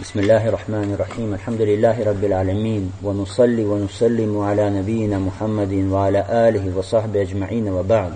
بسم الله الرحمن الرحيم الحمد لله رب العالمين ونصلي ونسلم على نبينا محمد وعلى آله وصحبه أجمعين وبعد.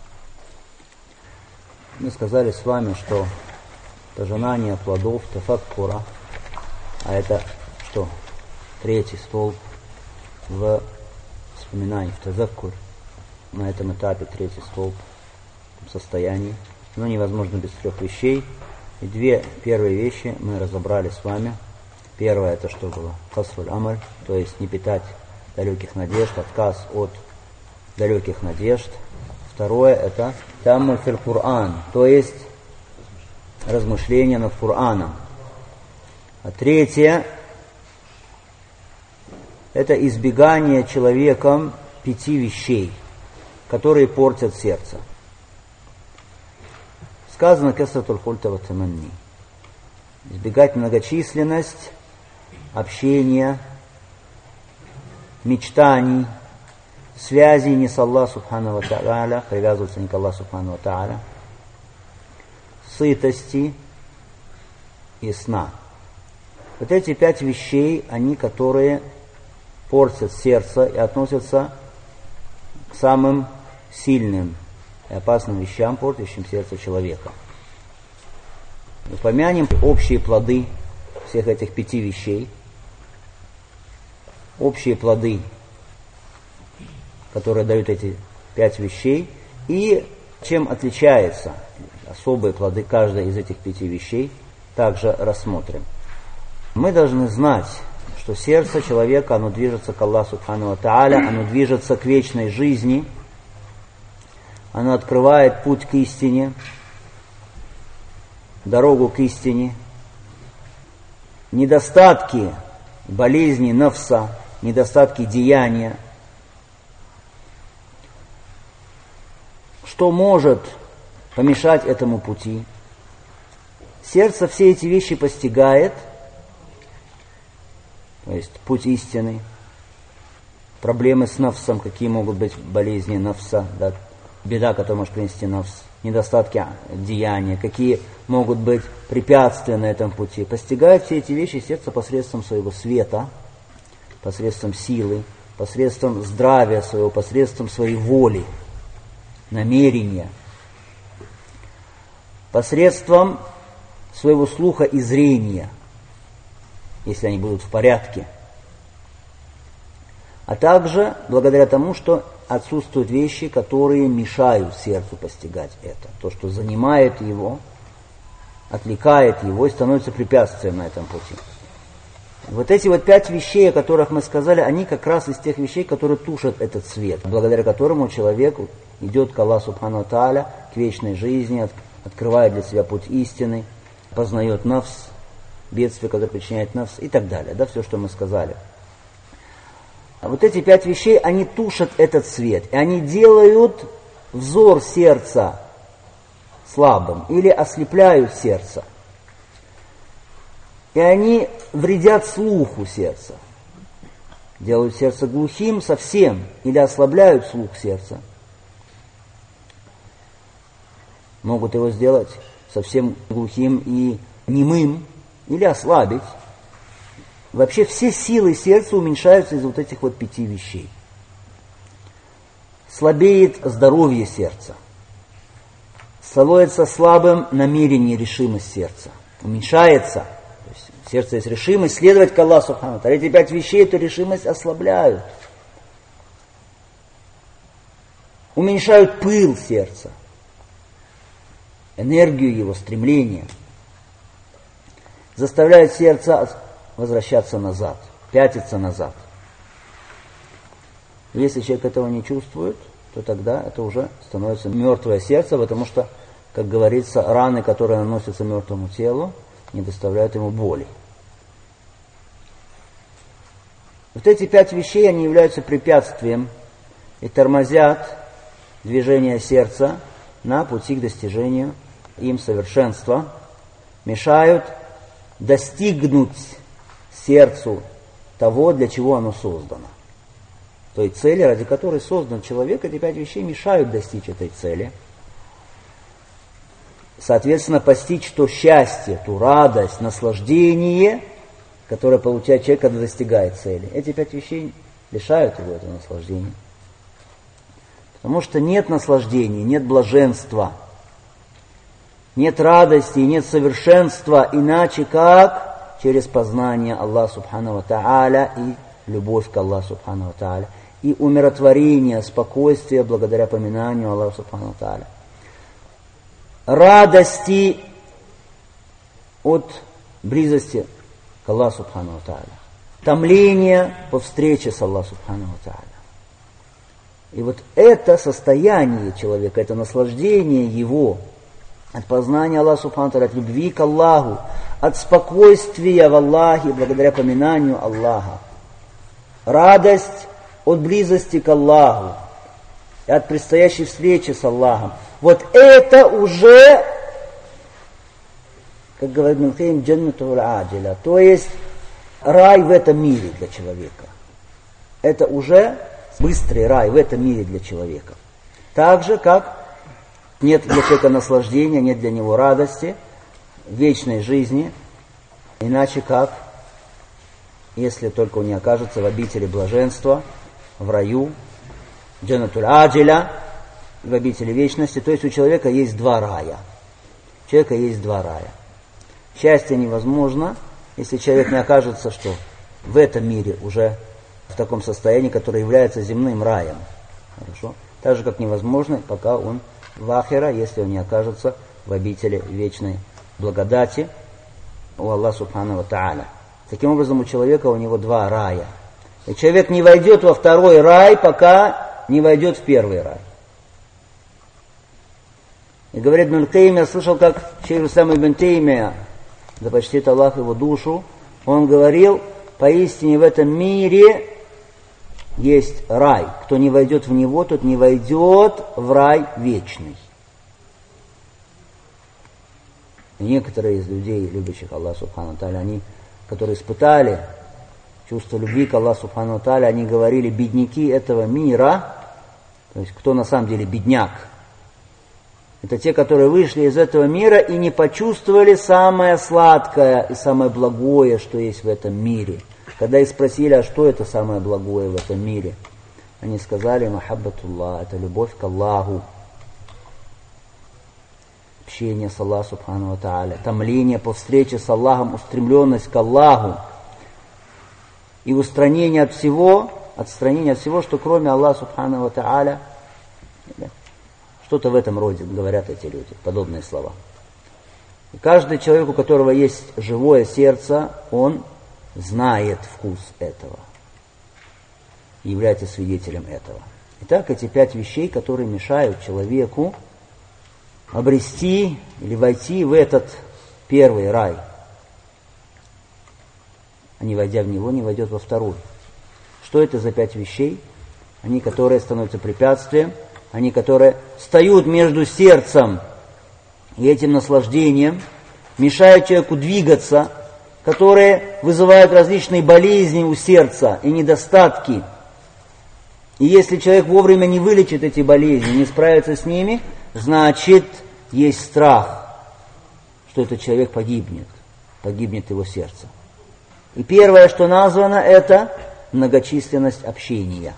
Мы сказали с вами, что пожинание плодов тафаккура, а это что? Третий столб в вспоминании, в тазаккур, на этом этапе третий столб в состоянии, но невозможно без трех вещей. И две первые вещи мы разобрали с вами. Первое это что было? Касруль амаль, то есть не питать далеких надежд, отказ от далеких надежд. Второе это таммуль фил Кур'ан, то есть размышление над Кур'аном. А третье это избегание человеком 5 вещей, которые портят сердце. Сказано касратуль хульта ва таманни. Избегать многочисленность, общения, мечтаний, связей не с Аллахом субхану ва тааля, привязываться не к Аллаху субхану ва тааля, сытости и сна. Вот эти 5 вещей, они, которые портят сердце и относятся к самым сильным и опасным вещам, портящим сердце человека. Упомянем общие плоды всех этих 5 вещей. Общие плоды, которые дают эти 5 вещей, и чем отличаются особые плоды каждой из этих 5 вещей, также рассмотрим. Мы должны знать, что сердце человека, оно движется к Аллаху субхану ва тааля, оно движется к вечной жизни, оно открывает путь к истине, дорогу к истине. Недостатки, болезни нафса, недостатки деяния, что может помешать этому пути? Сердце все эти вещи постигает, то есть путь истины, проблемы с нафсом, какие могут быть болезни нафса, да, беда, которая может принести нафс, недостатки деяния, какие могут быть препятствия на этом пути. Постигает все эти вещи сердце посредством своего света, посредством силы, посредством здравия своего, посредством своей воли, намерения, посредством своего слуха и зрения, если они будут в порядке, а также благодаря тому, что отсутствуют вещи, которые мешают сердцу постигать это. То, что занимает его, отвлекает его и становится препятствием на этом пути. Вот эти 5 вещей, о которых мы сказали, они как раз из тех вещей, которые тушат этот свет, благодаря которому человек идет к Аллаху субхану ва тааля, к вечной жизни, открывает для себя путь истины, познает нафс, бедствие, которое причиняет нафс и так далее. Да, все, что мы сказали. А вот эти 5 вещей, они тушат этот свет, и они делают взор сердца слабым или ослепляют сердце. И они вредят слуху сердца, делают сердце глухим совсем или ослабляют слух сердца. Могут его сделать совсем глухим и немым или ослабить. Вообще все силы сердца уменьшаются из вот этих 5 вещей. Слабеет здоровье сердца. Становится слабым намерение, решимость сердца. Уменьшается. То есть в сердце есть решимость следовать к Аллаху субхану ва тааля. Эти 5 вещей эту решимость ослабляют. Уменьшают пыл сердца. Энергию его, стремление. Заставляют сердце возвращаться назад, пятиться назад. Если человек этого не чувствует, то тогда это уже становится мертвое сердце, потому что, как говорится, раны, которые наносятся мертвому телу, не доставляют ему боли. Вот эти 5 вещей, они являются препятствием и тормозят движение сердца на пути к достижению им совершенства, мешают достигнуть сердцу того, для чего оно создано. Той цели, ради которой создан человек, эти 5 вещей мешают достичь этой цели. Соответственно, постичь то счастье, ту радость, наслаждение, которое получает человек, когда достигает цели. Эти 5 вещей лишают его этого наслаждения. Потому что нет наслаждения, нет блаженства, нет радости, нет совершенства, иначе как через познание Аллаха Субхану ва Тааля и любовь к Аллаху Субхану ва Тааля, и умиротворение, спокойствие благодаря поминанию Аллаха Субхану ва Тааля. Радости от близости к Аллаху Субхану ва Тааля. Томление по встрече с Аллахом Субхану ва Тааля. И вот это состояние человека, это наслаждение его от познания Аллаха Субхану ва Тааля, от любви к Аллаху, от спокойствия в Аллахе благодаря поминанию Аллаха. Радость от близости к Аллаху и от предстоящей встречи с Аллахом. Вот это уже, как говорит Ибн Кайим, джаннатул аджиля, то есть рай в этом мире для человека. Это уже быстрый рай в этом мире для человека. Так же, как нет для человека наслаждения, нет для него радости, вечной жизни, иначе как, если только он не окажется в обители блаженства, в раю, джаннатуль аджиля, в обители вечности. То есть у человека есть 2 рая. У человека есть 2 рая. Счастье невозможно, если человек не окажется, что в этом мире уже в таком состоянии, которое является земным раем. Хорошо? Так же, как невозможно, пока он в ахира, если он не окажется в обители вечной благодати у Аллаха Субхану ва Тааля. Таким образом, у человека у него 2 рая. И человек не войдет во 2-й рай, пока не войдет в 1-й рай. И говорит Ибн Кайим, я слышал, как шейх ислам Ибн Таймия, да почтит Аллах его душу, он говорил, поистине в этом мире есть рай. Кто не войдет в него, тот не войдет в рай вечный. И некоторые из людей, любящих Аллаха Субхану ва Тааля, они, которые испытали чувство любви к Аллаху Субхану ва Тааля, они говорили, бедняки этого мира, то есть кто на самом деле бедняк, это те, которые вышли из этого мира и не почувствовали самое сладкое и самое благое, что есть в этом мире. Когда их спросили, а что это самое благое в этом мире, они сказали, махаббатуллах, это любовь к Аллаху, общение с Аллахом Субхану ва Тааля, томление по встрече с Аллахом, устремленность к Аллаху и устранение от всего, что кроме Аллаха Субхану ва Тааля. Что-то в этом роде говорят эти люди, подобные слова. И каждый человек, у которого есть живое сердце, он знает вкус этого и является свидетелем этого. Итак, эти 5 вещей, которые мешают человеку обрести или войти в этот 1-й рай, а не войдя в него, не войдет во 2-й. Что это за 5 вещей? Они, которые становятся препятствием, они, которые встают между сердцем и этим наслаждением, мешают человеку двигаться, которые вызывают различные болезни у сердца и недостатки. И если человек вовремя не вылечит эти болезни, не справится с ними, значит, есть страх, что этот человек погибнет его сердце. И первое, что названо, это многочисленность общения.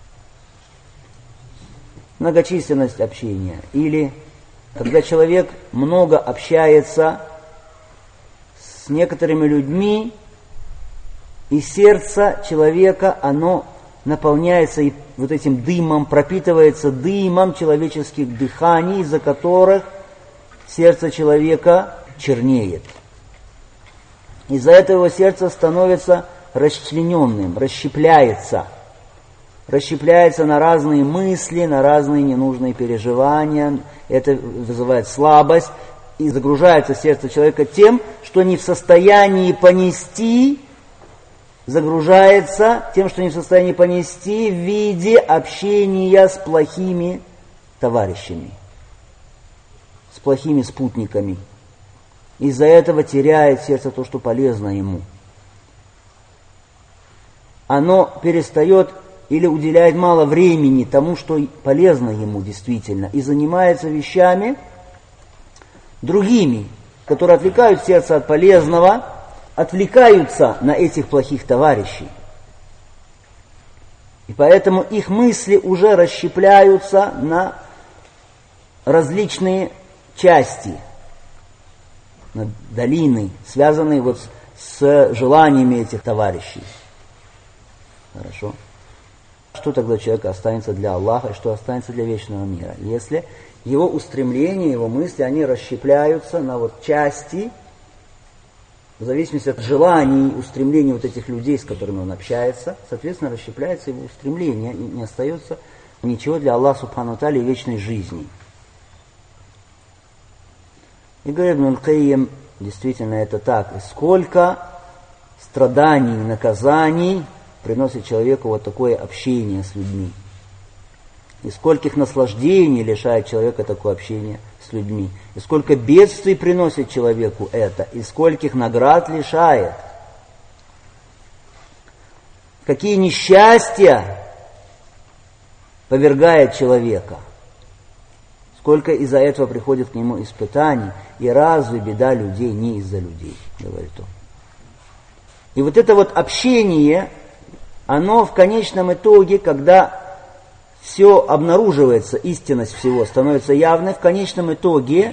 Многочисленность общения. Или когда человек много общается с некоторыми людьми, и сердце человека, оно наполняется вот этим дымом, пропитывается дымом человеческих дыханий, из-за которых сердце человека чернеет. Из-за этого его сердце становится расчлененным, расщепляется на разные мысли, на разные ненужные переживания. Это вызывает слабость, и загружается сердце человека тем, что не в состоянии понести, загружается тем, что не в состоянии понести в виде общения с плохими товарищами, с плохими спутниками. Из-за этого теряет сердце то, что полезно ему. Оно перестает или уделяет мало времени тому, что полезно ему действительно, и занимается вещами другими, которые отвлекают сердце от полезного отвлекаются на этих плохих товарищей. И поэтому их мысли уже расщепляются на различные части, на долины, связанные вот с желаниями этих товарищей. Хорошо. Что тогда человек останется для Аллаха, и что останется для вечного мира? Если его устремления, его мысли, они расщепляются на вот части, в зависимости от желаний, устремлений вот этих людей, с которыми он общается, соответственно, расщепляется его устремление, и не остается ничего для Аллаха Субхану ва Тааля и вечной жизни. И говорит Ибн аль-Кайим, действительно это так. И сколько страданий, наказаний приносит человеку вот такое общение с людьми. И скольких наслаждений лишает человека такое общение с людьми. И сколько бедствий приносит человеку это. И скольких наград лишает. Какие несчастья повергает человека. Сколько из-за этого приходит к нему испытаний. И разве беда людей не из-за людей, говорит он. И вот это вот общение, оно в конечном итоге, когда все обнаруживается, истинность всего становится явной, в конечном итоге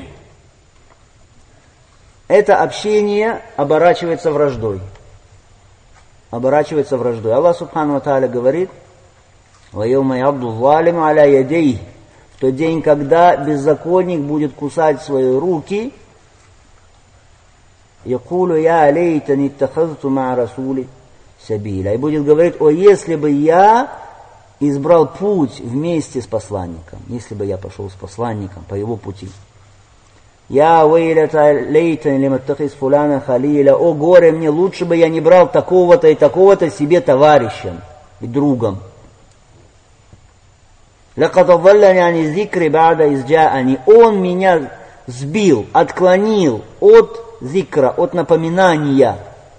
это общение оборачивается враждой. Оборачивается враждой. Аллах Субхану ва Тааля говорит: «Вайома ябду залиму аля ядей». В тот день, когда беззаконник будет кусать свои руки, «Якулу я лейтани тахазту ма расули сабиля». И будет говорить: «О, если бы я избрал путь вместе с посланником, если бы я пошел с посланником по его пути». «Я вейлята лейтани лиматтахиз фуляна халиля». О, горе мне, лучше бы я не брал такого-то и такого-то себе товарищем и другом. «Лакад адаллани ани зикри ба'да из джа'ани». Он меня сбил, отклонил от зикра, от напоминания,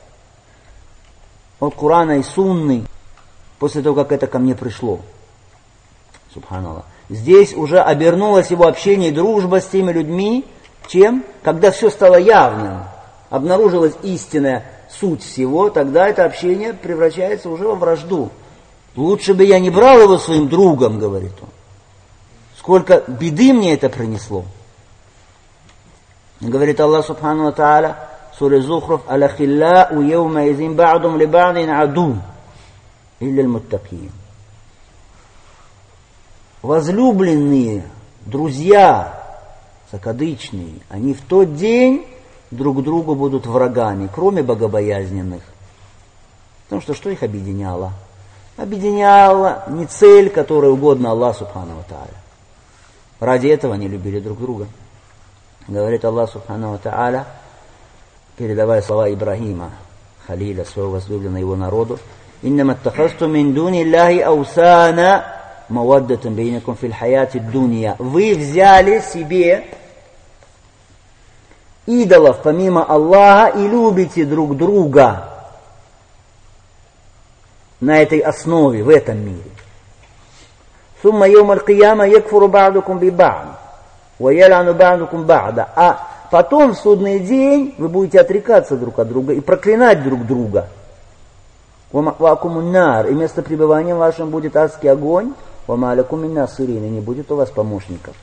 от Корана и Сунны, после того, как это ко мне пришло. Субханаллах. Здесь уже обернулось его общение и дружба с теми людьми, чем? Когда все стало явным, обнаружилась истинная суть всего, тогда это общение превращается уже во вражду. Лучше бы я не брал его своим другом, говорит он. Сколько беды мне это принесло. Говорит Аллах Субхану ва Тааля, сура Зухруф: «Алахилляу йаума изин ба'дум ли ба'дин аду, илля аль-муттакин». Возлюбленные, друзья, закадычные, они в тот день друг другу будут врагами, кроме богобоязненных. Потому что их объединяло? Объединяла не цель, которая угодна Аллаху Субхану ва Тааля. Ради этого они любили друг друга. Говорит Аллах Субхану ва Тааля, передавая слова Ибрахима, халиля, своего возлюбленного его народу: «Иннама аттахазтум мин дуни Аллахи аусана маваддатан бейнакум фил хаяти дунья». Вы взяли себе идолов помимо Аллаха и любите друг друга на этой основе, в этом мире. «Сумма йоум аль-кияма якфуру ба'дукум би ба'д, ва ял'ану ба'дукум ба'да». А потом в судный день вы будете отрекаться друг от друга и проклинать друг друга. «Ва ма'вакумун нар», и место пребывания вашим будет адский огонь. «Ва ма лакум мин насирин», и не будет у вас помощников.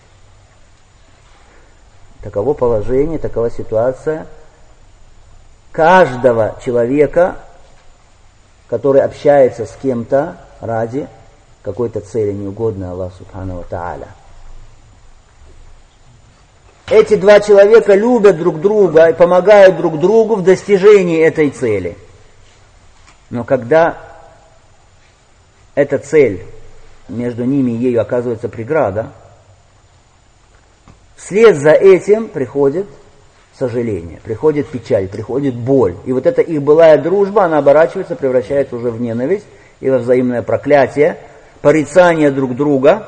Таково положение, такова ситуация каждого человека, который общается с кем-то ради какой-то цели, неугодной Аллаху Субхану ва Тааля. Эти два человека любят друг друга и помогают друг другу в достижении этой цели. Но когда эта цель между ними и ею оказывается преграда, вслед за этим приходит сожаление, приходит печаль, приходит боль. И вот эта их былая дружба, она оборачивается, превращается уже в ненависть и во взаимное проклятие, порицание друг друга.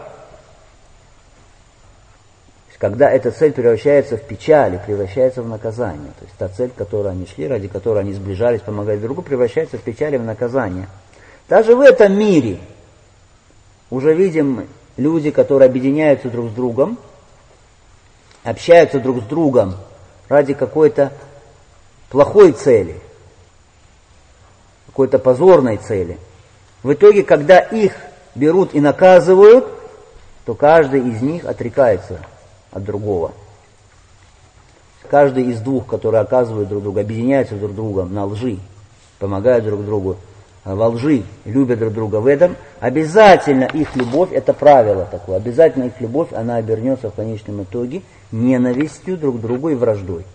Когда эта цель превращается в печаль, превращается в наказание. То есть та цель, к которой они шли, ради которой они сближались, помогали друг другу, превращается в печаль и в наказание. Даже в этом мире уже видим люди, которые объединяются друг с другом, общаются друг с другом ради какой-то плохой цели. какой-то позорной цели. В итоге, когда их берут и наказывают, то каждый из них отрекается от другого. Каждый из двух, которые оказывают друг друга, объединяются друг с другом на лжи, помогают друг другу во лжи, любят друг друга в этом, обязательно их любовь, это правило такое, обязательно их любовь, она обернется в конечном итоге ненавистью друг к другу и враждой.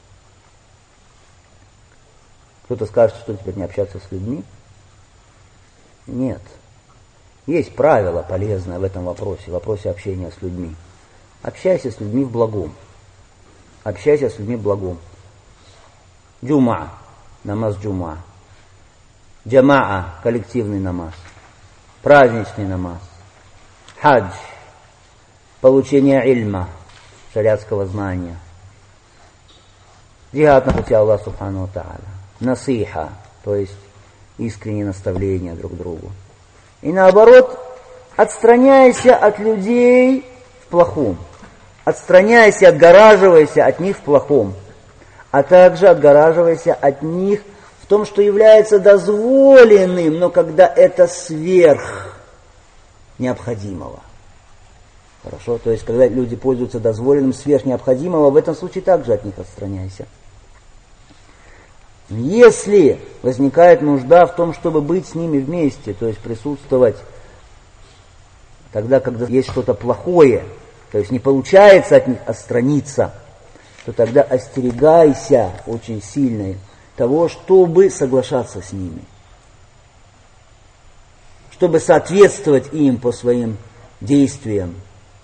Кто-то скажет, что теперь не общаться с людьми. Нет. Есть правило полезное в этом вопросе, в вопросе общения с людьми. Общайся с людьми в благом. Общайся с людьми в благом. Джума, намаз джума. Джамаа, коллективный намаз. Праздничный намаз. Хадж, получение ильма, шариатского знания. Джихад на пути Аллаха Субхану ва Тааля. Насиха, то есть искреннее наставление друг другу. И наоборот, отстраняйся от людей в плохом. Отстраняйся, отгораживайся от них в плохом. А также отгораживайся от них в том, что является дозволенным, но когда это сверх необходимого. Хорошо? То есть, когда люди пользуются дозволенным сверх необходимого, в этом случае также от них отстраняйся. Если возникает нужда в том, чтобы быть с ними вместе, то есть присутствовать тогда, когда есть что-то плохое, то есть не получается от них отстраниться, то тогда остерегайся очень сильно того, чтобы соглашаться с ними, чтобы соответствовать им по своим действиям.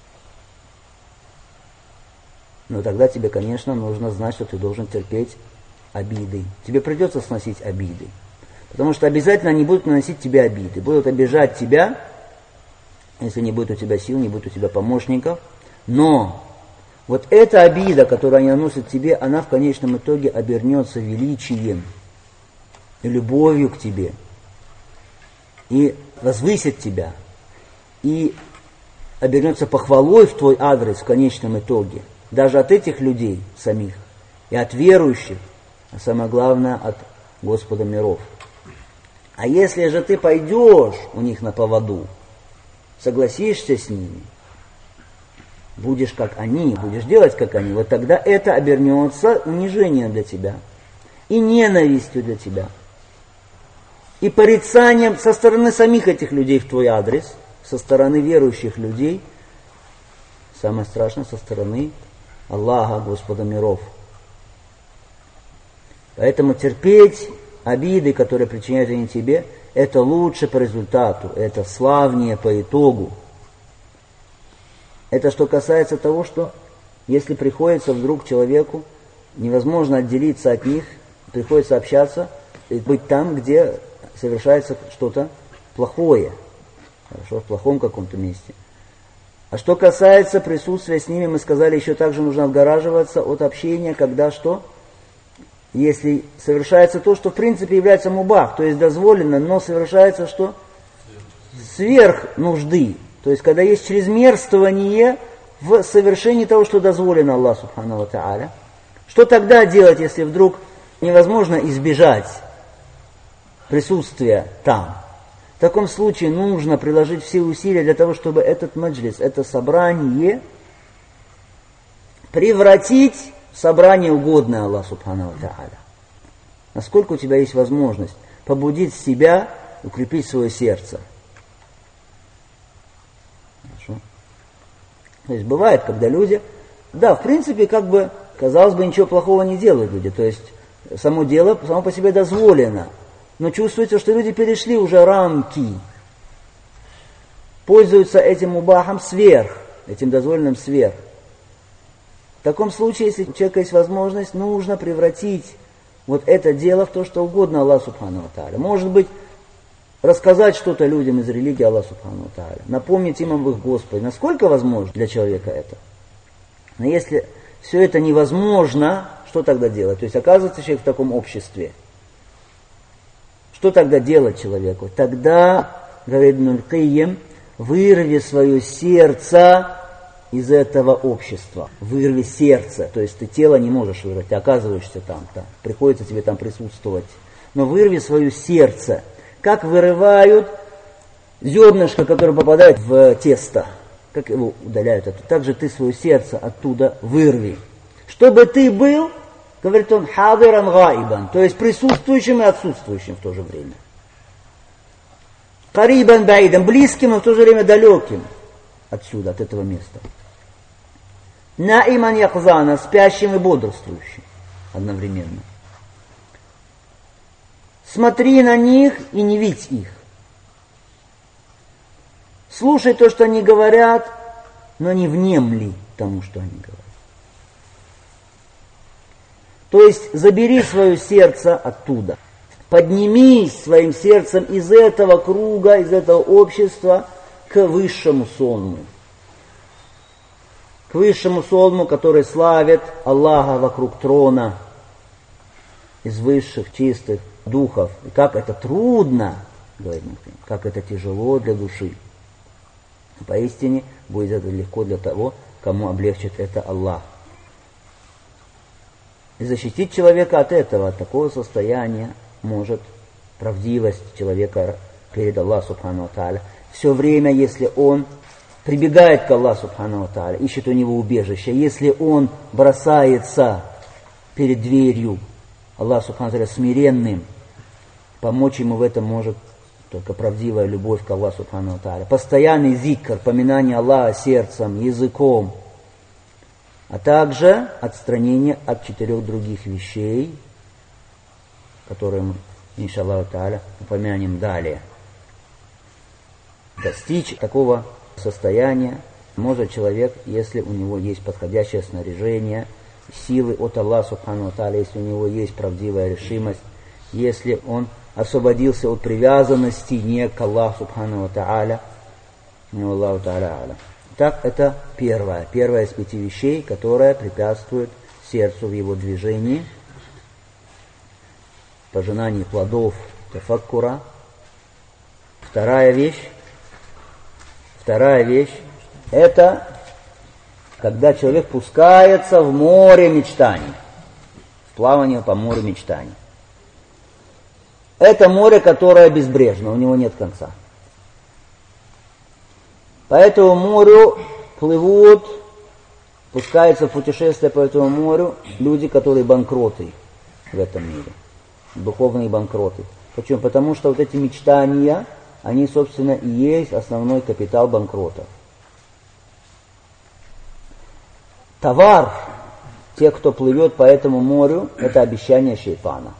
Но тогда тебе, конечно, нужно знать, что ты должен терпеть обиды. Тебе придется сносить обиды. Потому что обязательно они будут наносить тебе обиды. Будут обижать тебя, если не будет у тебя сил, не будет у тебя помощников. Но вот эта обида, которую они наносят тебе, она в конечном итоге обернется величием и любовью к тебе. И возвысит тебя. И обернется похвалой в твой адрес в конечном итоге. Даже от этих людей самих. И от верующих. А самое главное, от Господа миров. А если же ты пойдешь у них на поводу, согласишься с ними, будешь как они, будешь делать как они, вот тогда это обернется унижением для тебя, и ненавистью для тебя, и порицанием со стороны самих этих людей в твой адрес, со стороны верующих людей, самое страшное, со стороны Аллаха, Господа миров. Поэтому терпеть обиды, которые причиняют они тебе, это лучше по результату, это славнее по итогу. Это что касается того, что если приходится вдруг человеку, невозможно отделиться от них, приходится общаться и быть там, где совершается что-то плохое, хорошо, в плохом каком-то месте. А что касается присутствия с ними, мы сказали, еще также нужно отгораживаться от общения, когда что? Если совершается то, что в принципе является мубах, то есть дозволено, но совершается что? Сверх нужды. То есть когда есть чрезмерствование в совершении того, что дозволено Аллаху Субхану ва Тааля. Что тогда делать, если вдруг невозможно избежать присутствия там? В таком случае нужно приложить все усилия для того, чтобы этот маджлис, это собрание превратить собрание угодное Аллаху Субхану ва Тааля. Насколько у тебя есть возможность побудить себя, укрепить свое сердце. Хорошо. То есть бывает, когда люди, да, в принципе, как бы, казалось бы, ничего плохого не делают люди. То есть само дело само по себе дозволено. Но чувствуется, что люди перешли уже рамки. Пользуются этим мубахом сверх, этим дозволенным сверх. В таком случае, если у человека есть возможность, нужно превратить вот это дело в то, что угодно Аллаху Субхану ва Тааля. Может быть, рассказать что-то людям из религии Аллаха Субхану ва Тааля, напомнить им об их Господе. Насколько возможно для человека это? Но если все это невозможно, что тогда делать? То есть оказывается человек в таком обществе. Что тогда делать человеку? Тогда, говорит Ибн аль-Каййим, вырви свое сердце из этого общества. Вырви сердце. То есть ты тело не можешь вырвать, ты оказываешься там. Приходится тебе там присутствовать. но вырви свое сердце, как вырывают зернышко, которое попадает в тесто, как его удаляют оттуда. Так же ты свое сердце оттуда вырви. Чтобы ты был, говорит он, хадиран гаибан, то есть присутствующим и отсутствующим в то же время. Карибан баидан, близким, но в то же время далеким отсюда, от этого места. Наиман якзана, спящим и бодрствующим одновременно. Смотри на них и не видь их. Слушай то, что они говорят, но не внемли тому, что они говорят. То есть забери свое сердце оттуда. Поднимись своим сердцем из этого круга, из этого общества к высшему сонму. К высшему сонму, который славит Аллаха вокруг трона из высших, чистых духов. И как это трудно, говорит Мухтар, как это тяжело для души. Поистине будет это легко для того, кому облегчит это Аллах. И защитить человека от этого, от такого состояния, может правдивость человека перед Аллахом Субхану ва Тааля. Все время, если он прибегает к Аллаху Субхану ва Тааля, ищет у него убежище, если он бросается перед дверью Аллаха Субхану ва Тааля смиренным, помочь ему в этом может только правдивая любовь к Аллаху Субхану ва Тааля. Постоянный зикр, поминание Аллаха сердцем, языком, а также отстранение от 4 других вещей, которые мы, иншаллаху тааля, упомянем далее. Достичь такого состояния может человек, если у него есть подходящее снаряжение, силы от Аллаха Субхану ва Тааля, если у него есть правдивая решимость, если он освободился от привязанности не к Аллаху Субхану ва Тааля, но Аллаху Тааля аля. Так, это первое из 5 вещей, которая препятствует сердцу в его движении, пожинании плодов тафаккура. Вторая вещь, это когда человек пускается в море мечтаний, в плавание по морю мечтаний. Это море, которое безбрежно, у него нет конца. По этому морю плывут, пускаются в путешествие по этому морю люди, которые банкроты в этом мире. Духовные банкроты. Почему? Потому что вот эти мечтания, они, собственно, и есть основной капитал банкротов. Товар тех, кто плывет по этому морю, это обещание шейтана.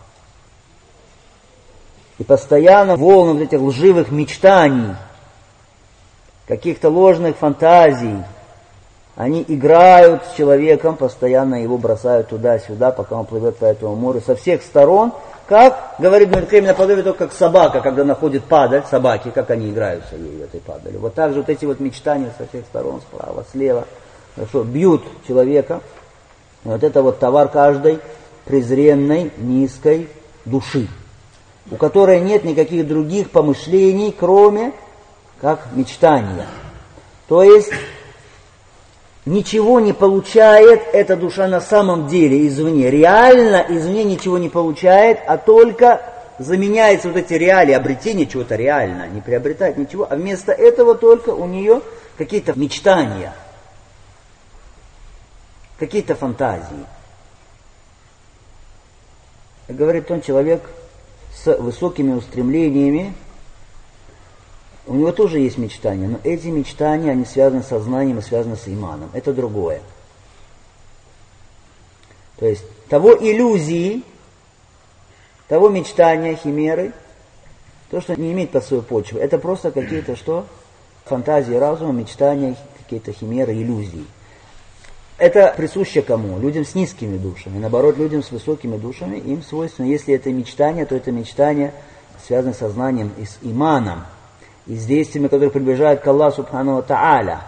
И постоянно волны вот этих лживых мечтаний, каких-то ложных фантазий, они играют с человеком, постоянно его бросают туда-сюда, пока он плывет по этому морю со всех сторон. Как, говорит Мухтар, наподобие только как собака, когда находит падаль, собаки, как они играются ей, этой падалью. Вот так же вот эти вот мечтания со всех сторон, справа, слева, хорошо, бьют человека. И вот это вот товар каждой презренной, низкой души, у которой нет никаких других помышлений, кроме как мечтания. То есть ничего не получает эта душа на самом деле извне. Реально извне ничего не получает, а только заменяется вот эти реалии, обретение чего-то реально, не приобретает ничего, а вместо этого только у нее какие-то мечтания, какие-то фантазии. Говорит он, человек с высокими устремлениями, у него тоже есть мечтания, но эти мечтания, они связаны с сознанием и связаны с иманом. Это другое. То есть того иллюзии, того мечтания, химеры, то, что не имеет под собой почвы, это просто какие-то что? Фантазии разума, мечтания, какие-то химеры, иллюзии. Это присуще кому? Людям с низкими душами. Наоборот, людям с высокими душами им свойственно, если это мечтание, то это мечтание связано с сознанием и с иманом, и с действиями, которые приближают к Аллаху Субхану ва Тааля.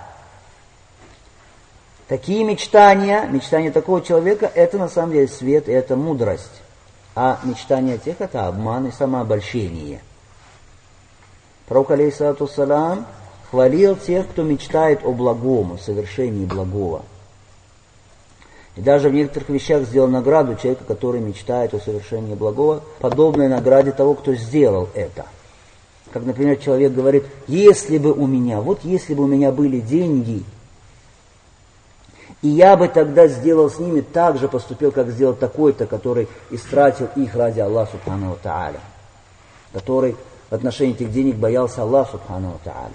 Такие мечтания такого человека, это на самом деле свет, и это мудрость. А мечтания тех, это обман и самообольщение. Пророк, алейхиссалату вассалям, хвалил тех, кто мечтает о благом, о совершении благого. И даже в некоторых вещах сделал награду человека, который мечтает о совершении благого, подобной награде того, кто сделал это. Как, например, человек говорит, если бы у меня были деньги, и я бы тогда сделал с ними так же поступил, как сделал такой-то, который истратил их ради Аллаха Субхану ва Тааля, который в отношении этих денег боялся Аллаха Субхану ва Тааля,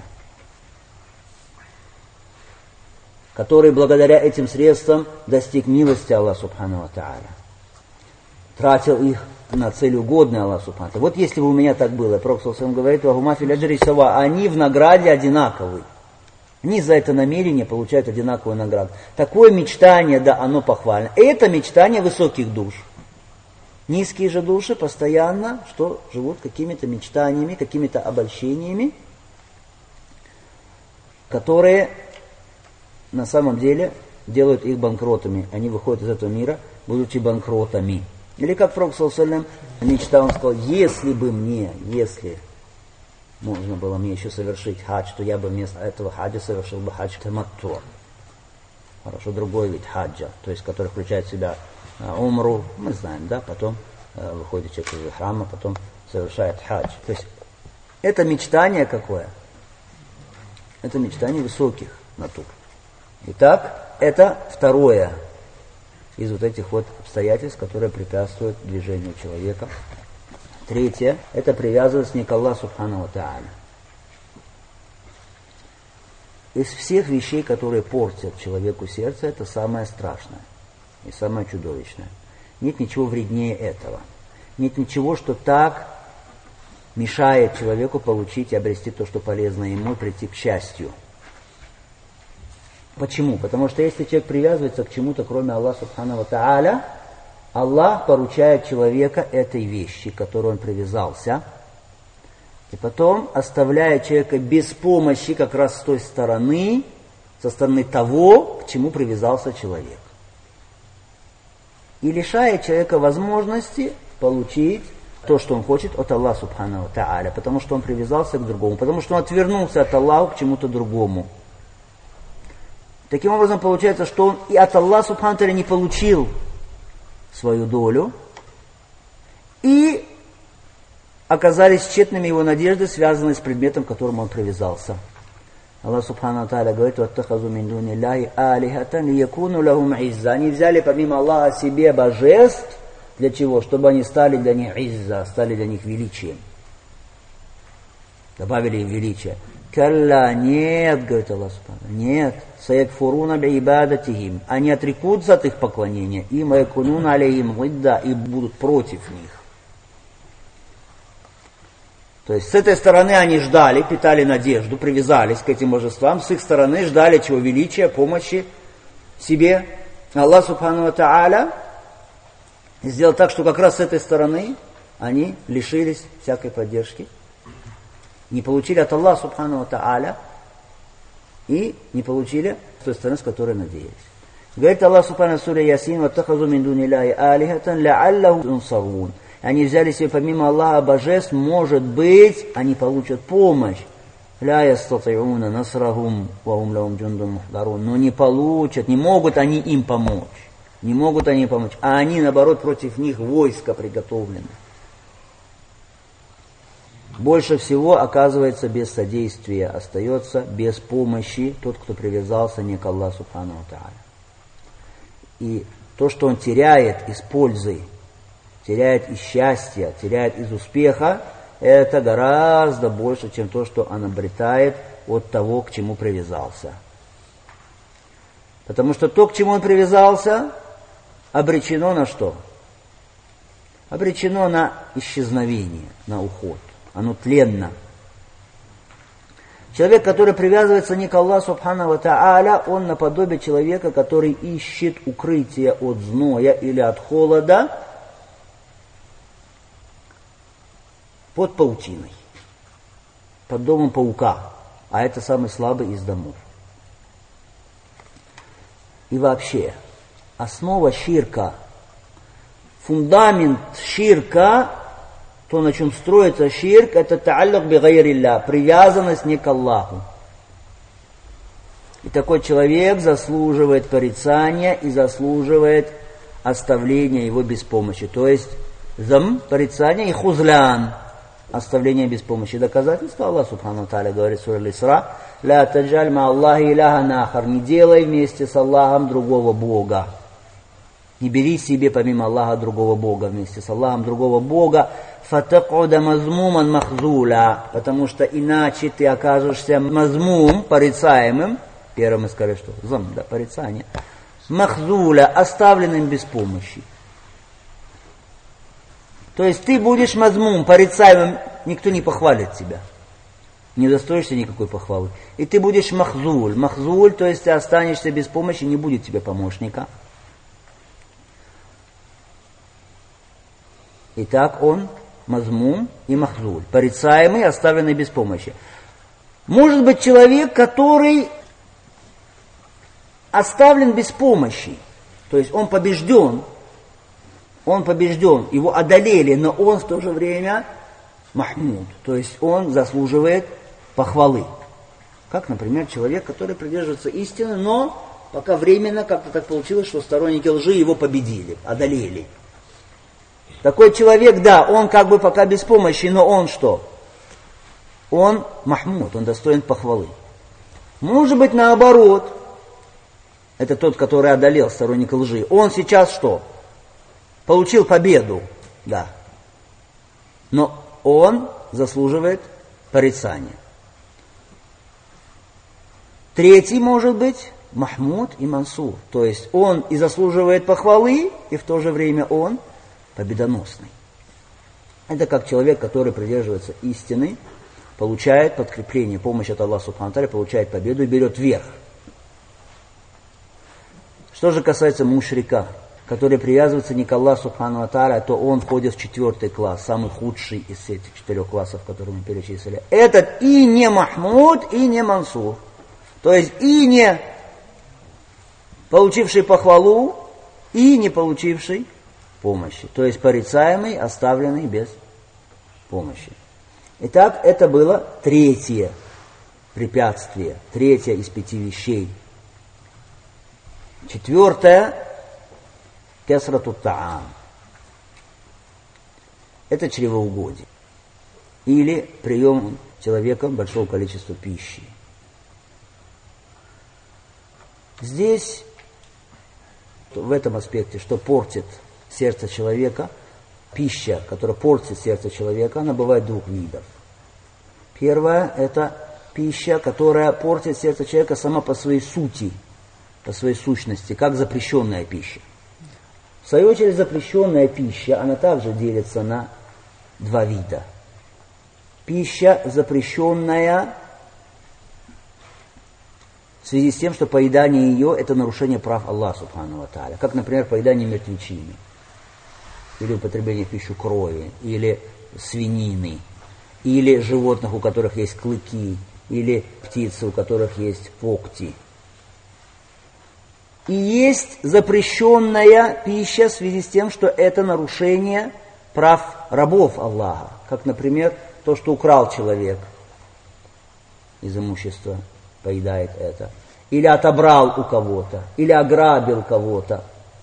который благодаря этим средствам достиг милости Аллаха Субхану ва Тааля, тратил их на цель угодную Аллаху Субхану ва Тааля. Вот если бы у меня так было, Пророк саллаллаху алейхи ва саллям говорит, «Вахума фил аджри сава», они в награде одинаковы. Они за это намерение получают одинаковую награду. Такое мечтание, да, оно похвально. Это мечтание высоких душ. Низкие же души постоянно живут какими-то мечтаниями, какими-то обольщениями, которые на самом деле делают их банкротами. Они выходят из этого мира, будучи банкротами. Или как Пророк саллаллаху алейхи ва саллям мечтал, он сказал, если можно было мне еще совершить хадж, то я бы вместо этого хаджа совершил бы хадж таматту. Хорошо, другой вид хаджа, то есть который включает в себя умру, мы знаем, да, потом выходит человек из храма, потом совершает хадж. То есть это мечтание какое? Это мечтание высоких натур. Итак, это второе из вот этих вот обстоятельств, которые препятствуют движению человека. Третье – это привязанность не к Аллаху Субхану ва Тааля. Из всех вещей, которые портят человеку сердце, это самое страшное и самое чудовищное. Нет ничего вреднее этого. Нет ничего, что так мешает человеку получить и обрести то, что полезно ему, и прийти к счастью. Почему? Потому что если человек привязывается к чему-то, кроме Аллаха Субхану ва Тааля, Аллах поручает человека этой вещи, к которой он привязался, и потом оставляет человека без помощи как раз с той стороны, со стороны того, к чему привязался человек. И лишает человека возможности получить то, что он хочет от Аллаха Субхану ва Тааля, потому что он привязался к другому, потому что он отвернулся от Аллаха к чему-то другому. Таким образом, получается, что он и от Аллаха Субхану ва Тааля не получил свою долю, и оказались тщетными его надежды, связанные с предметом, к которому он привязался. Аллах Субхану ва Тааля говорит, «Ваттахазу мин дуни Аллахи алихатан лиякуну лахум изза». Они взяли помимо Аллаха себе божеств, для чего? Чтобы они стали для них изза, стали для них величием. Добавили им величие. «Калла, нет», говорит Аллах Субхану, нет, «саякфуруна биибадатихим». Они отрекутся от их поклонения, и маякунуна алейхим гидда, и будут против них. То есть с этой стороны они ждали, питали надежду, привязались к этим божествам, с их стороны ждали чего? Величия, помощи себе. Аллах Субхану ва Тааля сделал так, что как раз с этой стороны они лишились всякой поддержки, не получили от Аллаха Субхану ва Тааля и не получили с той стороны, с которой надеялись. Говорит Аллах Субхану в суре Ясин, «Ваттахазу мин дуни Аллахи алихатан лааллахум юнсарун». Они взяли себе помимо Аллаха божеств, может быть, они получат помощь. «Ля ястатиуна насрахум ва хум лахум джундун мухдарун». Но не получат, не могут они им помочь. Не могут они помочь. А они, наоборот, против них войско приготовлены. Больше всего, оказывается, без содействия остается, без помощи тот, кто привязался не к Аллаху Субхану ва Тааля. И то, что он теряет из пользы, теряет из счастья, теряет из успеха, это гораздо больше, чем то, что он обретает от того, к чему привязался. Потому что то, к чему он привязался, обречено на что? Обречено на исчезновение, на уход. Оно тленно. Человек, который привязывается не к Аллаху Субхану ва Тааля, он наподобие человека, который ищет укрытие от зноя или от холода под паутиной, под домом паука, а это самый слабый из домов. И вообще, основа ширка, фундамент ширка, то, на чем строится ширк, это та'аллук би гайрилля, привязанность не к Аллаху. И такой человек заслуживает порицания и заслуживает оставления его без помощи. То есть порицание и хузлян, оставление без помощи. Доказательство Аллах Субхану ва Тааля говорит в суре Аль-Исра: «Ля таджаль ма Аллахи иляхан ахар», не делай вместе с Аллахом другого Бога. Не бери себе помимо Аллаха другого Бога, вместе с Аллахом другого Бога. «Фатакуда мазмуман махзуля», потому что иначе ты окажешься мазмум, порицаемым. Первым мы сказали, что порицание. Махзуля, оставленным без помощи. То есть ты будешь мазмум, порицаемым, никто не похвалит тебя. Не удостоишься никакой похвалы. И ты будешь махзуль. Махзуль, то есть ты останешься без помощи, не будет тебе помощника. Итак, он мазмум и махзуль. Порицаемый, оставленный без помощи. Может быть человек, который оставлен без помощи. То есть он побежден, его одолели, но он в то же время махмуд. То есть он заслуживает похвалы. Как, например, человек, который придерживается истины, но пока временно как-то так получилось, что сторонники лжи его победили, одолели. Такой человек, да, он как бы пока без помощи, но он что? Он махмуд, он достоин похвалы. Может быть, наоборот, это тот, который одолел сторонника лжи. Он сейчас что? Получил победу, да. Но он заслуживает порицания. Третий может быть Махмуд и Мансур. То есть он и заслуживает похвалы, и в то же время он победоносный. Это как человек, который придерживается истины, получает подкрепление, помощь от Аллаха Субхану ва Тааля, получает победу и берет верх. Что же касается мушрика, который привязывается не к Аллаху Субхану ва Тааля, то он входит в 4 класс, самый худший из этих 4 классов, которые мы перечислили. Этот и не Махмуд, и не Мансур. То есть и не получивший похвалу, и не получивший помощи. То есть порицаемый, оставленный без помощи. Итак, это было третье препятствие, третье из 5 вещей. 4. Кесрату таам. Это чревоугодие. Или прием человеком большого количества пищи. Здесь, в этом аспекте, что портит сердце человека, пища, которая портит сердце человека, она бывает 2 видов. Первое – это пища, которая портит сердце человека сама по своей сути, по своей сущности, как запрещенная пища. В свою очередь, запрещенная пища, она также делится на 2 вида. Пища запрещенная в связи с тем, что поедание ее – это нарушение прав Аллаха Субхану ва Тааля. Как, например, поедание мертвечины, или употребление в пищу крови, или свинины, или животных, у которых есть клыки, или птицы, у которых есть когти. И есть запрещенная пища в связи с тем, что это нарушение прав рабов Аллаха. Как, например, то, что украл человек из имущества, поедает это. Или отобрал у кого-то, или ограбил кого-то.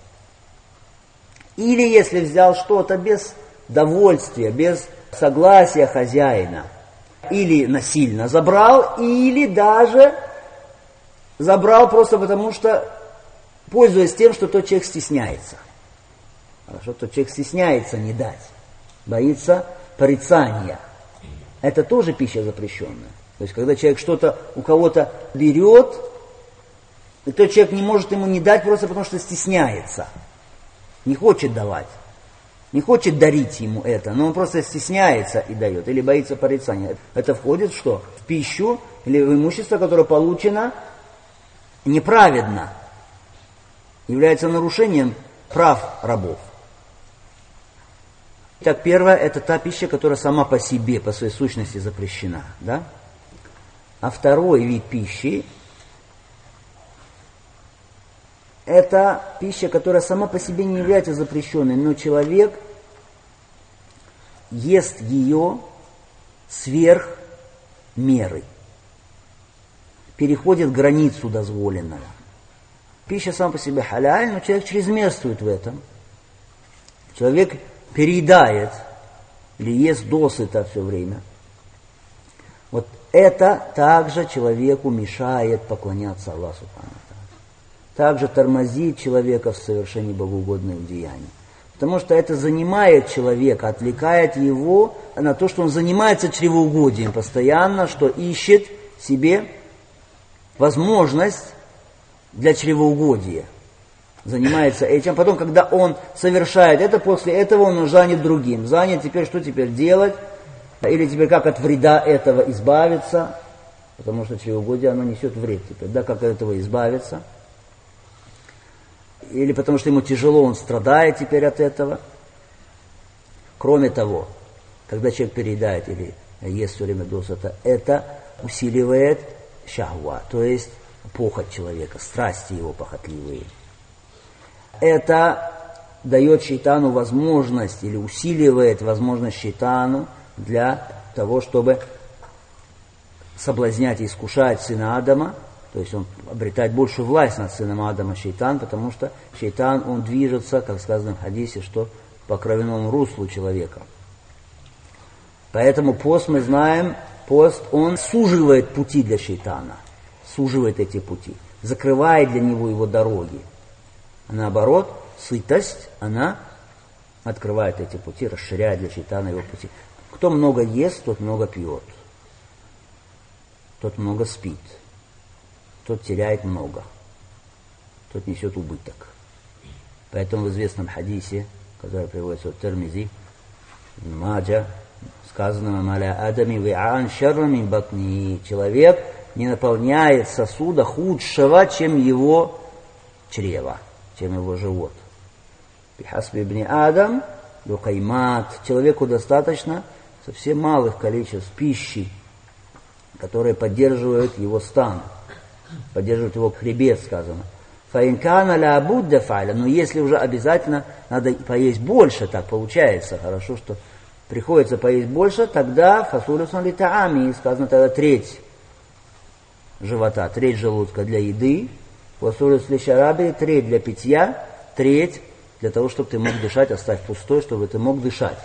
Или если взял что-то без довольствия, без согласия хозяина. Или насильно забрал, или даже забрал просто потому, что пользуясь тем, что тот человек стесняется. Хорошо, тот человек стесняется не дать. Боится порицания. Это тоже пища запрещенная. То есть, когда человек что-то у кого-то берет, и тот человек не может ему не дать просто потому, что стесняется. Не хочет давать. Не хочет дарить ему это, но он просто стесняется и дает. Или боится порицания. Это входит в что? В пищу или в имущество, которое получено неправедно. Является нарушением прав рабов. Итак, первое, это та пища, которая сама по себе, по своей сущности запрещена. Да? А второй вид пищи, это пища, которая сама по себе не является запрещенной, но человек ест ее сверх меры. переходит границу дозволенного. Пища сам по себе халяль, но человек чрезмерствует в этом. Человек переедает или ест досыта все время. Вот это также человеку мешает поклоняться Аллаху Субхану ва Тааля. Также тормозит человека в совершении богоугодных деяний. Потому что это занимает человека, отвлекает его на то, что он занимается чревоугодием постоянно, что ищет себе возможность для чревоугодия. Занимается этим. Потом, когда он совершает это, после этого он занят другим. Занят теперь, что теперь делать? Или теперь как от вреда этого избавиться? Потому что чревоугодие, оно несет вред теперь. Да, как от этого избавиться? Или потому что ему тяжело, он страдает теперь от этого. Кроме того, когда человек переедает или ест все время досыта, это усиливает шахва, то есть похоть человека, страсти его похотливые. Это дает шейтану возможность или усиливает возможность шейтану для того, чтобы соблазнять и искушать сына Адама. То есть он обретает большую власть над сыном Адама, шейтан, потому что шейтан, он движется, как сказано в хадисе, что по кровяному руслу человека. Поэтому пост, мы знаем, пост, он суживает пути для шейтана, суживает эти пути, закрывает для него его дороги. А наоборот, сытость, она открывает эти пути, расширяет для шейтана его пути. Кто много ест, тот много пьет, тот много спит. Тот теряет много, тот несет убыток. Поэтому в известном хадисе, который приводится в Тирмизи, Маджа, сказано: «Маля адами ви'ан шарра мин батни». Человек не наполняет сосуда худшего, чем его чрево, чем его живот. Бихасби ибни Адам люкаймат. Человеку достаточно совсем малых количеств пищи, которые поддерживают его стан, поддерживают его хребет, сказано. Фаинкана ля будда фаля. Но если уже обязательно надо поесть больше, так получается, хорошо, что приходится поесть больше, тогда фасулюсан литаами, сказано тогда треть живота, треть желудка для еды, фасулюс лишараби, треть для питья, треть для того, чтобы ты мог дышать, оставь пустой, чтобы ты мог дышать.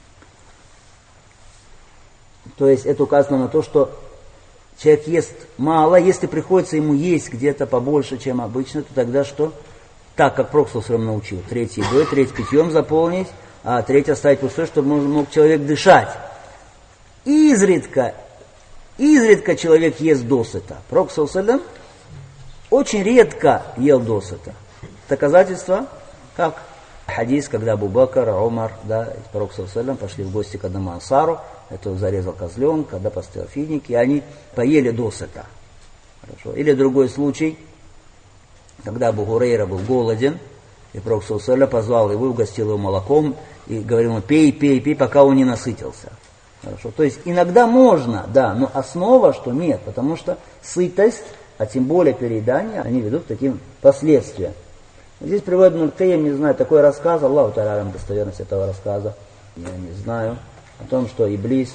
То есть это указано на то, что человек ест мало, если приходится ему есть где-то побольше, чем обычно, то тогда что? Так, как Пророк саллаллаху алейхи ва саллям научил. Треть едой, треть питьем заполнить, а треть оставить пустой, чтобы мог человек дышать. Изредка человек ест досыта. Пророк саллаллаху алейхи ва саллям очень редко ел досыта. Доказательство, как хадис, когда Абу Бакр, Умар, да, и Пророк саллаллаху алейхи ва саллям пошли в гости к одному ансару, это зарезал козленка, когда поставил финики, и они поели досыта. Хорошо. Или другой случай, когда Абу Гурейра был голоден, и Пророк саллаллаху алейхи ва саллям позвал его, угостил его молоком, и говорил ему: пей, пока он не насытился. Хорошо. То есть иногда можно, да, но основа, что нет, потому что сытость, а тем более переедание, они ведут к таким последствиям. Здесь приводит Ибн Кайим, не знаю, такой рассказ, Аллаху та'аля достоверность этого рассказа, я не знаю, о том, что Иблис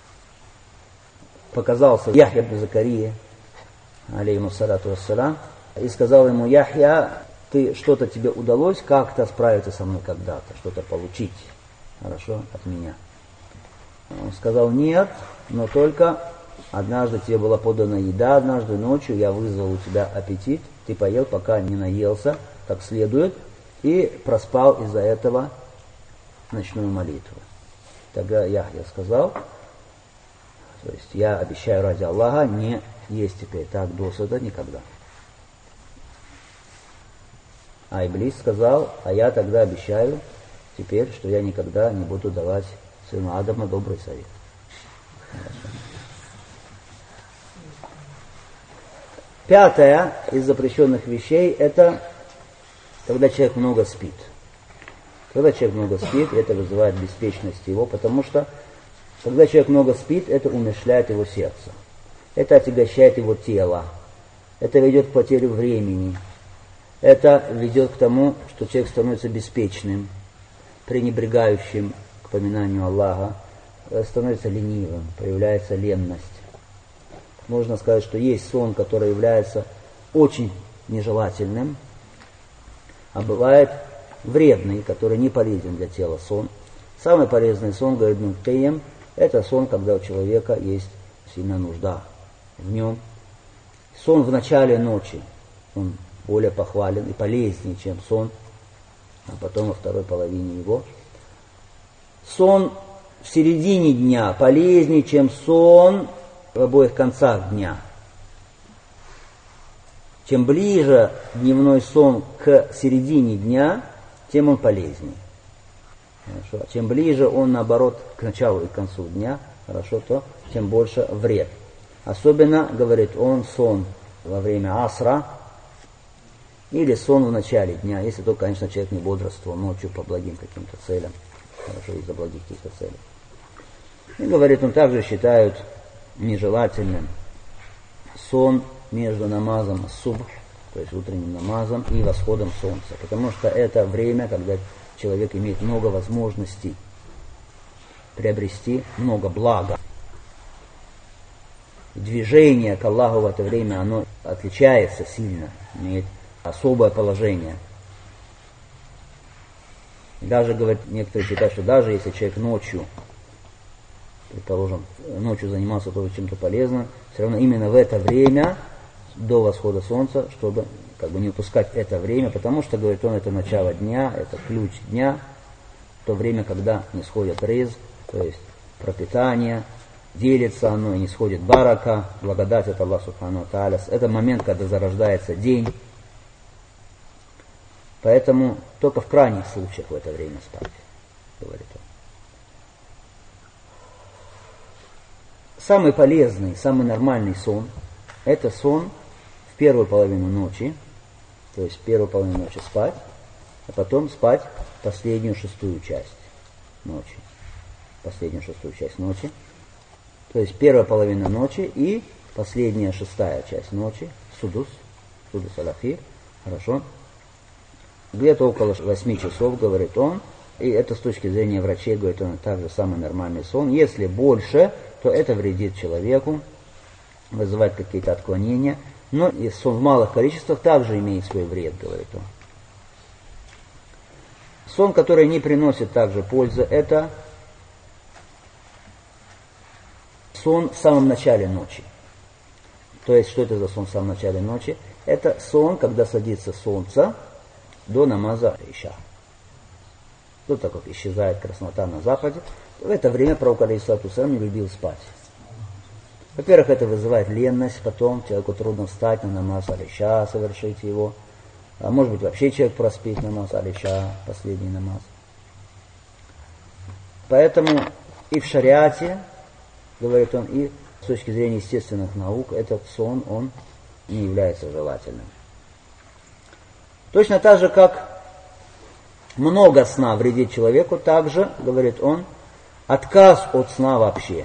показался Яхья ибн Закарии, алейхиму салату вассалям, и сказал ему: Яхья, ты что-то тебе удалось как-то справиться со мной когда-то, что-то получить, хорошо, от меня? Он сказал: нет, но только однажды тебе была подана еда, однажды ночью я вызвал у тебя аппетит, ты поел, пока не наелся как следует, и проспал из-за этого ночную молитву. Тогда Яхья сказал, то есть я обещаю ради Аллаха не есть теперь так досыта никогда. А Иблис сказал: а я тогда обещаю теперь, что я никогда не буду давать сыну Адама добрый совет. Хорошо. Пятое из запрещенных вещей — это когда человек много спит. Когда человек много спит, это вызывает беспечность его, потому что когда человек много спит, это умерщвляет его сердце. Это отягощает его тело. Это ведет к потере времени. Это ведет к тому, что человек становится беспечным, пренебрегающим к поминанию Аллаха, становится ленивым, появляется ленность. можно сказать, что есть сон, который является очень нежелательным, а бывает вредный, который не полезен для тела сон. Самый полезный сон, говорит Ибн Кайим, это сон, когда у человека есть сильная нужда в нем. Сон в начале ночи, он более похвален и полезнее, чем сон, а потом во второй половине его. Сон в середине дня полезнее, чем сон в обоих концах дня. Чем ближе дневной сон к середине дня, тем он полезнее. Хорошо. Чем ближе он, наоборот, к началу и к концу дня, хорошо, то тем больше вред. Особенно, говорит он, сон во время асра или сон в начале дня, если только, конечно, человек не бодрствовал ночью по благим каким-то целям, хорошо, из-за благих каких-то целей. И, говорит, он также считают нежелательным сон между намазом субх, то есть утренним намазом, и восходом солнца, потому что это время, когда человек имеет много возможностей приобрести много блага. Движение к Аллаху в это время, оно отличается сильно, имеет особое положение. Даже, говорят, некоторые считают, что даже если человек ночью, предположим, ночью занимался тоже чем-то полезным, все равно именно в это время, до восхода солнца, чтобы как бы не упускать это время, потому что, говорит он, это начало дня, это ключ дня, то время, когда не сходит ризк, то есть пропитание, делится оно и не сходит барака, благодать от Аллаха Субхану ва Тааля. Это момент, когда зарождается день. Поэтому только в крайних случаях в это время спать, говорит он. Самый полезный, самый нормальный сон – это сон в первую половину ночи, то есть в первую половину ночи спать, а потом спать последнюю шестую часть ночи. Последнюю шестую часть ночи. То есть первая половина ночи и последняя шестая часть ночи, судус аль-ахир, хорошо. Где-то около 8 часов, говорит он, и это с точки зрения врачей, говорит он, также самый нормальный сон. Если больше, то это вредит человеку, вызывает какие-то отклонения, но и сон в малых количествах также имеет свой вред, говорит он. Сон, который не приносит также пользы, это сон в самом начале ночи. То есть, что это за сон в самом начале ночи? Это сон, когда садится солнце до намаза иша. До того, как исчезает краснота на западе, в это время пророк алейхиссалату вассалям не любил спать. Во-первых, это вызывает ленность, потом человеку трудно встать на намаз аль-иша, совершить его. А может быть, вообще человек проспит намаз аль-иша, последний намаз. Поэтому и в шариате, говорит он, и с точки зрения естественных наук, этот сон, он не является желательным. Точно так же, как много сна вредит человеку, также, говорит он, отказ от сна вообще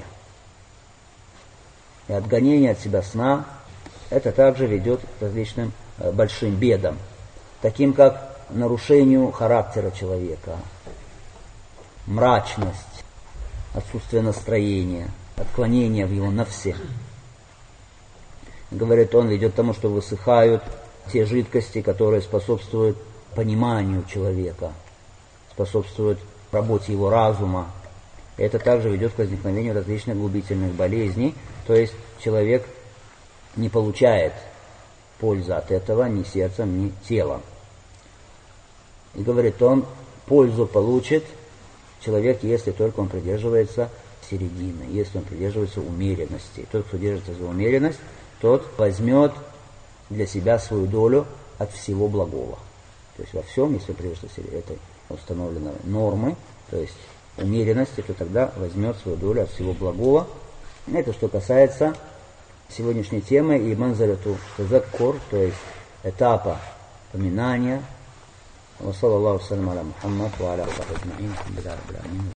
и отгонение от себя сна, это также ведет к различным большим бедам, таким как нарушению характера человека, мрачность, отсутствие настроения, отклонение в его нафсе. Говорит он, ведет к тому, что высыхают те жидкости, которые способствуют пониманию человека, способствуют работе его разума. Это также ведет к возникновению различных губительных болезней, то есть человек не получает пользы от этого ни сердцем, ни телом. И говорит он, пользу получит человек, если только он придерживается середины, если он придерживается умеренности. Тот, кто держится за умеренность, тот возьмет для себя свою долю от всего благого. То есть во всем, если придерживается этой установленной нормы, то есть умеренности, то тогда возьмет свою долю от всего благого. Это что касается сегодняшней темы и манзарату тазаккур, то есть этапа поминания. Ва саллаллаху салям аля Мухаммад ва аля алейхи ва саллям.